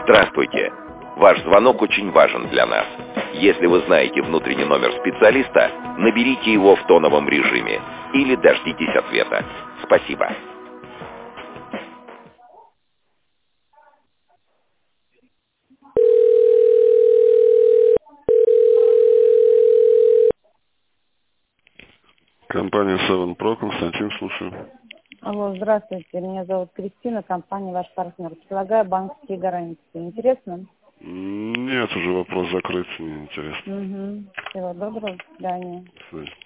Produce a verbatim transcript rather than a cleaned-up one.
Здравствуйте. Ваш звонок очень важен для нас. Если вы знаете внутренний номер специалиста, наберите его в тоновом режиме или дождитесь ответа. Спасибо. Компания Seven Pro, Константин, слушаю. Алло, здравствуйте, меня зовут Кристина, компания «Ваш партнер». Предлагаю банковские гарантии. Интересно? Нет, уже вопрос закрыт, не интересно. Угу. Всего доброго, до свидания. До свидания.